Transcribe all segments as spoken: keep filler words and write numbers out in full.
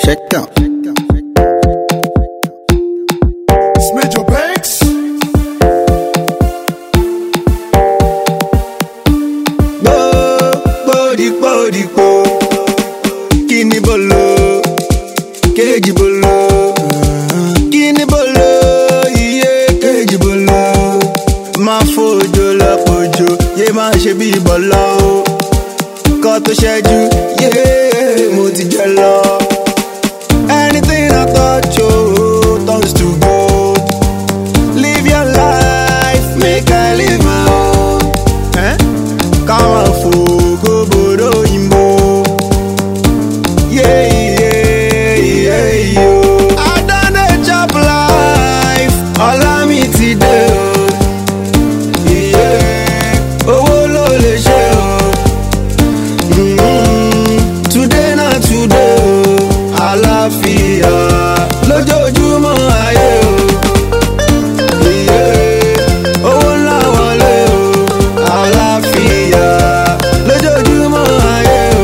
Check out. It's Major Banks. Bo, body, body, bo. Kini bolo, keji bolo. Kini bolo, iye keji bolo. Ma fojo la fojo, ye ma ṣe bí bolo. Kọ́ tó ṣẹ́jú, ye mo ti jẹ lọ. Anything I touch, oh, turns to gold. Live your life, make I live my own. Eh? Come on, go bodo imbo. Yeah, yeah, yeah, yo. I done a job life, all I me today. Yeah, oh, lo le ṣe o. Mm, today not today. Àlàáfíà lójoojúmọ́ ayé o. Iye owó ńlá wọlé o. Àlàáfíà lójoojúmọ́ ayé o.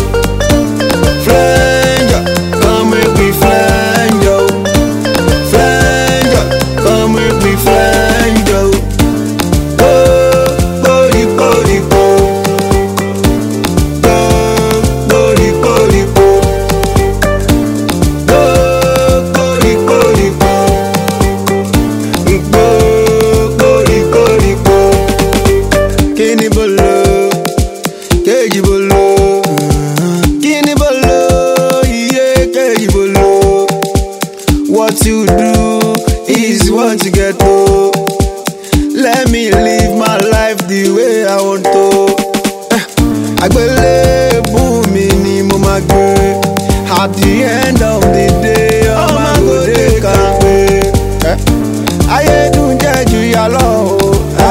Flenjo, come make we flenjo. Flenjo, come make we flenjo. Go, body, body, go. Go, body, body, go. Kini bolo, keji bolo. Kini bolo, yeah, keji bolo. What you do is what you get to. Let me live my life the way I want to. Àgbélébùú mi ni mo máa gbé. At the end of the day, ọmọ àgòdè kan pé. Ayé dùn jẹ́ ju ìyà lọ o.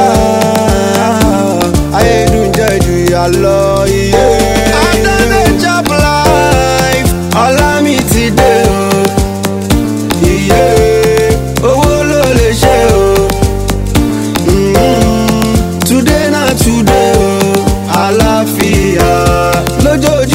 Ayé dùn jẹ́ ju ìyà lọ, iye. I done a job life, ọlá mi ti dé o. Iye, owó ló lè ṣe o. Mm, today na today o. Àlàáfíà lójoojúmọ́.